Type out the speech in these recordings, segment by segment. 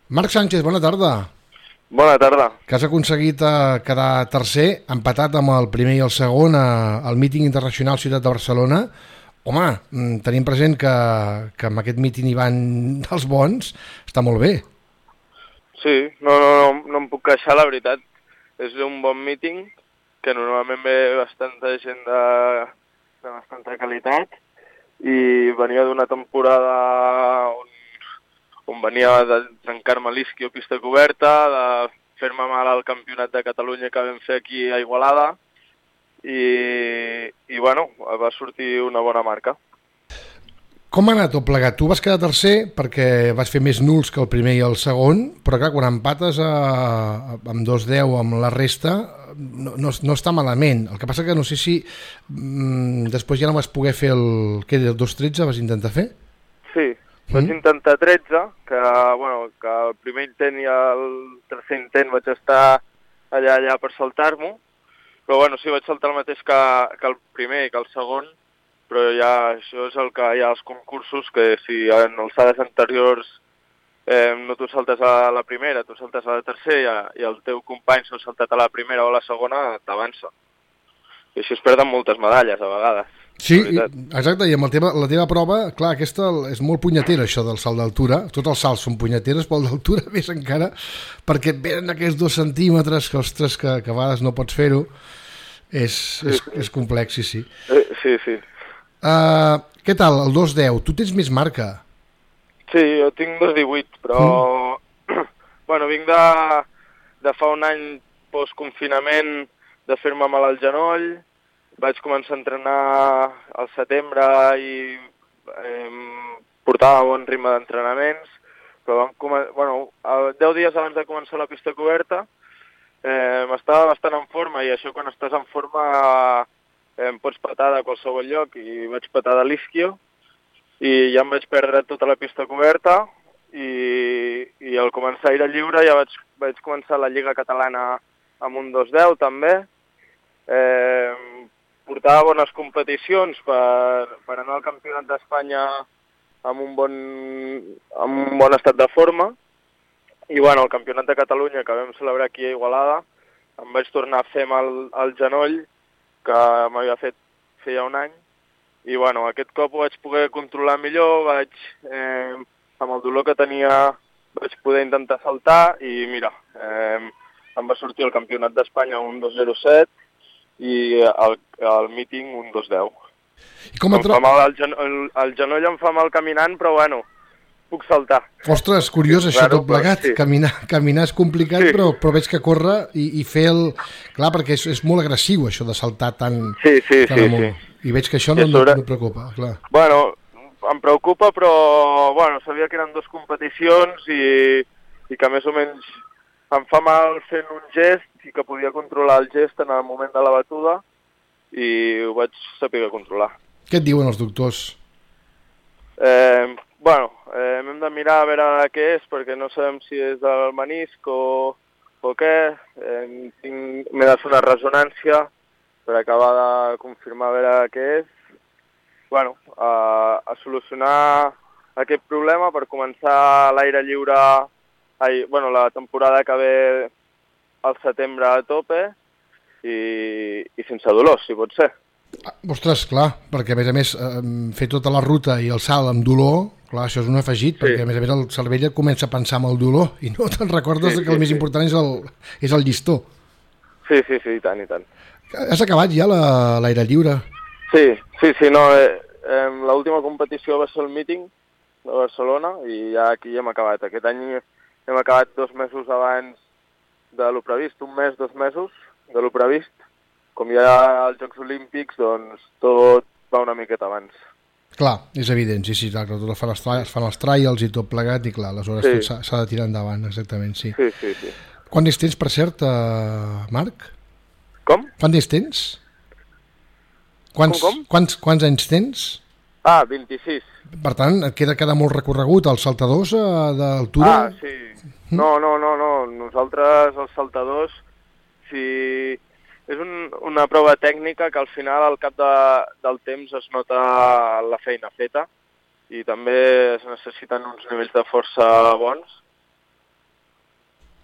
Marc Sánchez, bona tarda. Bona tarda. Que has aconseguit quedar tercer, empatat amb el primer i el segon al míting internacional Ciutat de Barcelona. Home, tenim present que amb aquest míting hi van dels bons, està molt bé. Sí, no em puc queixar, la veritat. És un bon míting, que normalment ve bastanta gent de bastanta qualitat, i venia d'una temporada on venia de trencar-me l'isquio a pista coberta, de fer-me mal al campionat de Catalunya que vam fer aquí a Igualada, i bueno, va sortir una bona marca. Com ha anat tot plegat? Tu vas quedar tercer perquè vas fer més nuls que el primer i el segon, però clar, quan empates amb 2-10 amb la resta, no està malament. El que passa que no sé si després ja no vas poder fer el 2-13, vas intentar fer? Sí, vaig intentar 13, que el primer intent i el tercer intent vaig estar allà per saltar-m'ho, però sí, vaig saltar el mateix que el primer i que el segon, però ja això és el que hi ha als concursos, que si en alçades anteriors no t'ho saltes a la primera, t'ho saltes a la tercera i el teu company s'ho ha saltat a la primera o a la segona, t'avança. I així es perden moltes medalles a vegades. Sí, exacte, i amb la teva prova, clar, aquesta és molt punyetera, això del salt d'altura. Tots els salts són punyeteres, però el d'altura més encara, perquè et venen aquests 2 centímetres que, ostres, que a vegades no pots fer-ho. És complex, sí. Sí. Què tal, el 2-10? Tu tens més marca. Sí, jo tinc 2-18, però vinc de fa un any post-confinament de fer-me mal al genoll. Vaig començar a entrenar al setembre i portava bon ritme d'entrenaments, però 10 dies abans de començar la pista coberta m'estava bastant en forma, i això, quan estàs en forma pots petar de qualsevol lloc, i vaig petar de l'isquio i ja em vaig perdre tota la pista coberta, i al començar aire lliure ja vaig començar la Lliga Catalana amb un 2-10 també. Portava bones competicions per anar al Campionat d'Espanya amb un bon estat de forma, i el Campionat de Catalunya que vam celebrar aquí a Igualada em vaig tornar a fer mal al genoll, que m'havia fet feia un any, i aquest cop ho vaig poder controlar millor, amb el dolor que tenia vaig poder intentar saltar, i mira, em va sortir el Campionat d'Espanya un 2.07 i el míting un 2.10. El genoll em fa mal caminant, però puc saltar. Ostres, curiós això tot plegat. Sí. Caminar és complicat, sí. però veig que córrer i fer el... Clar, perquè és molt agressiu això de saltar tan... Sí. I veig que això no et preocupa, clar. Em preocupa, però sabia que eren 2 competicions i que més o menys em fa mal fent un gest, i que podia controlar el gest en el moment de la batuda, i ho vaig saber controlar. Què et diuen els doctors? Hem de mirar a veure què és, perquè no sabem si és el menisc o què. M'he de fer una ressonància per acabar de confirmar a veure què és. A solucionar aquest problema per començar l'aire lliure, la temporada que ve al setembre a tope i sense dolor, si pot ser. Ostres, clar, perquè a més fer tota la ruta i el salt amb dolor, clar, això és un afegit, perquè a més el cervell comença a pensar en el dolor i no te'n recordes que el més important és el llistó. Sí, i tant. Has acabat ja l'aire lliure? Sí, l'última competició va ser el míting de Barcelona, i ja aquí ja hem acabat. Aquest any hem acabat 2 mesos abans de lo previst, 1 mes, 2 mesos de lo previst. Com hi ha els Jocs Olímpics, doncs tot va una miqueta abans. Clar, és evident, sí, clar, tot es fan els trials i tot plegat, i clar, aleshores tot s'ha de tirar endavant, exactament, sí. Sí. Quants dies tens, per cert, Marc? Com? Quants dies tens? Com? Quants anys tens? 26. Per tant, et queda molt recorregut als saltadors d'altura? Sí. No. Nosaltres, els saltadors, si... És una prova tècnica que al final, al cap del temps, es nota la feina feta, i també es necessiten uns nivells de força bons,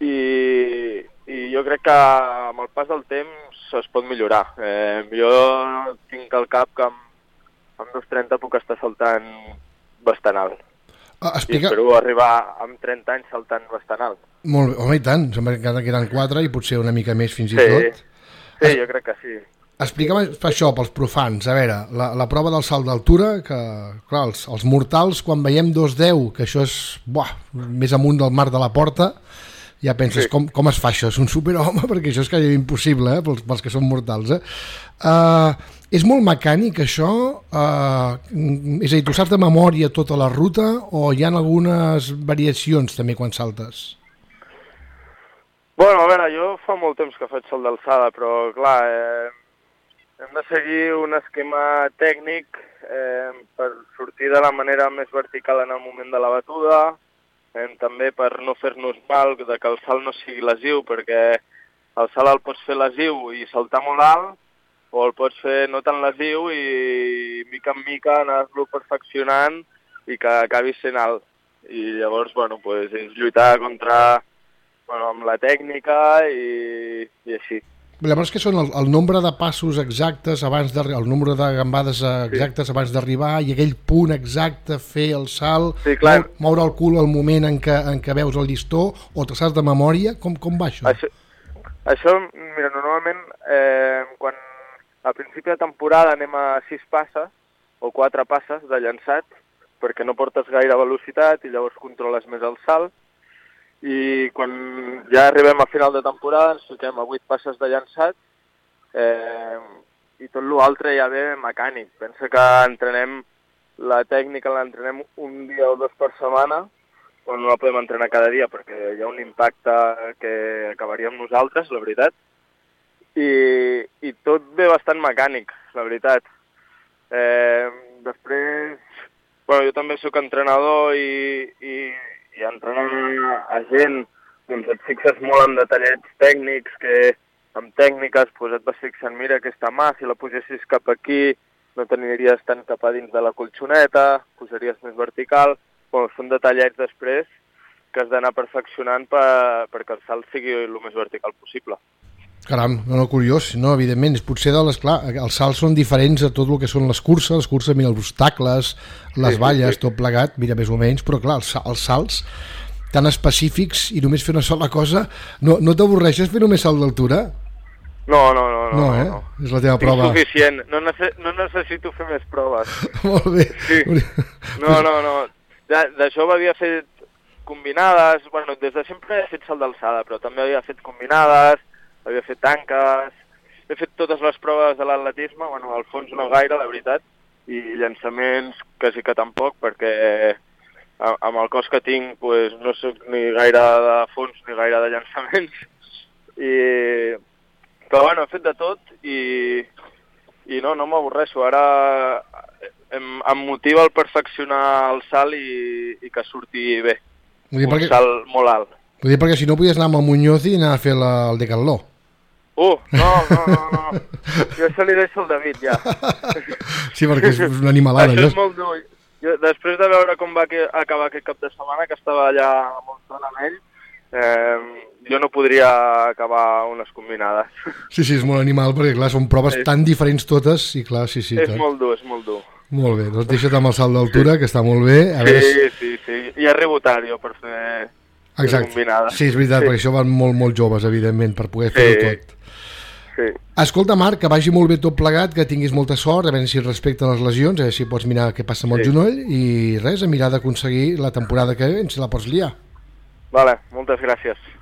i jo crec que amb el pas del temps es pot millorar. Jo tinc al cap que amb 2,30 puc estar saltant bastant alt. Explica... I espero arribar amb 30 anys saltant bastant alt. Molt bé, home, i tant, sembla que queden 4 i potser una mica més fins i tot. Sí, jo crec que sí. Explica'm això pels profans. A veure, la prova del salt d'altura, que clar, els mortals, quan veiem 2,10, que això és més amunt del mar de la porta, ja penses, com es fa això? És un superhome, perquè això és gairebé impossible, pels que són mortals. És molt mecànic, això? És a dir, tu saps de memòria tota la ruta o hi ha algunes variacions també quan saltes? Bueno, a veure, jo fa molt temps que faig salt d'alçada, però clar, hem de seguir un esquema tècnic per sortir de la manera més vertical en el moment de la batuda, també per no fer-nos mal, que el salt no sigui lesiu, perquè el salt el pots fer lesiu i saltar molt alt, o el pots fer no tan lesiu i mica en mica anar-lo perfeccionant i que acabi sent alt. I llavors, bueno, pues, és lluitar amb la tècnica i així. Llavors, què són el nombre de passos exactes abans d'arribar, el nombre de gambades exactes abans d'arribar i aquell punt exacte, fer el salt, moure el cul al moment en què veus el llistó o te saps de memòria? Com va això? Això, mira, normalment quan a principi de temporada anem a 6 passes o 4 passes de llançat perquè no portes gaire velocitat i llavors controles més el salt. I quan ja arribem a final de temporada ens fiquem a 8 passes de llançat i tot l'altre ja ve mecànic. Pensa que entrenem la tècnica, l'entrenem un dia o 2 per setmana, però no la podem entrenar cada dia perquè hi ha un impacte que acabaria amb nosaltres, la veritat. I tot ve bastant mecànic, la veritat. Després, bueno, jo també sóc entrenador i entrenar a gent, doncs et fixes molt en detallets tècnics que amb tècniques doncs et vas fixant, mira aquesta mà, si la posessis cap aquí no t'aniries tant cap a dins de la colxoneta, posaries més vertical. Bueno, són detallets després que has d'anar perfeccionant perquè el salt sigui el més vertical possible. Caram, no, curiós, no, evidentment, potser clar, els salts són diferents a tot el que són les curses, mira, els obstacles, les valles, tot plegat, mira, més o menys, però clar, els salts tan específics i només fer una sola cosa, no t'avorreixes fer només salt d'altura? No. És la teva prova. És suficient, no necessito fer més proves. Molt bé. Sí. No. D'això havia fet combinades, bueno, des de sempre he fet salt d'alçada, però també havia fet combinades, havia fet tanques, he fet totes les proves de l'atletisme, bueno, al fons no gaire, la veritat, i llançaments quasi que tampoc, perquè amb el cos que tinc pues, no soc ni gaire de fons ni gaire de llançaments. Però bueno, he fet de tot i no m'avorreixo. Ara em motiva el perfeccionar el salt i que surti bé. Salt molt alt. Vull dir, perquè si no podies anar amb el Muñoz i anar a fer el decatló. No. Jo això li deixo al David, ja. Sí, perquè és una animalada. Això és molt dur. Després de veure com va acabar aquest cap de setmana, que estava allà molt sol amb ell, jo no podria acabar unes combinades. Sí, és molt animal, perquè clar, són proves tan diferents totes, i clar, sí. És molt dur. Molt bé, doncs deixa't amb el salt d'altura, que està molt bé. Sí. I és rebotario per fer combinades. Sí, és veritat, perquè això van molt joves, evidentment, per poder fer-ho tot. Sí. Escolta, Marc, que vagi molt bé tot plegat, que tinguis molta sort, a veure si respecten les lesions, a veure si pots mirar què passa amb el genoll, i res, a mirar d'aconseguir la temporada que ve, si la pots liar. Vale, moltes gràcies.